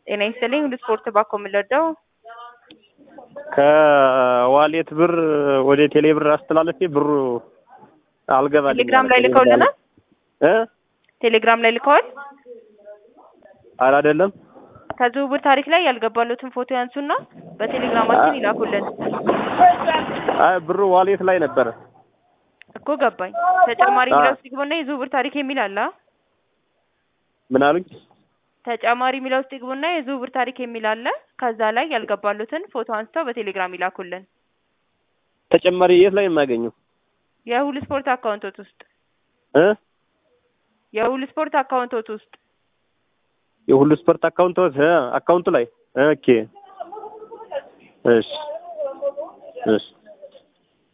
ጤና ይስጥልኝ ሁሉ ስፖርት ባኮ የምንረዳው ከዋሌት ብር ወደ ቴሌ ብር አስተላለፌ ብሩ አልገባልኝ። ቴሌግራም ላይ ልከውልናል። ቴሌግራም ላይ ልከዋል። አይደለም ከዝውውር ታሪክ ላይ ያልገባሉትን ፎቶ ያንሱና በቴሌግራማችን ይላኩልን። ብሩ ዋሌት ላይ ነበር እኮ ገባኝ። ተጨማሪ ሚለው ውስጥ ይግቡና የዝውውር ታሪክ የሚል አለ። ምን አሉኝ? ተጨማሪ ሚለው ውስጥ ይግቡና የዝውውር ታሪክ የሚል አለ። ከዛ ላይ ያልገባሉትን ፎቶ አንስተው በቴሌግራም ይላኩልን። ተጨማሪ የት ላይ የማገኘው? የሁሉ ስፖርት አካውንቶት ውስጥ የሁሉ ስፖርት አካውንቶት ውስጥ የሁሉ ስፖርት አካውንቱ ላይ ኦኬ። እሺ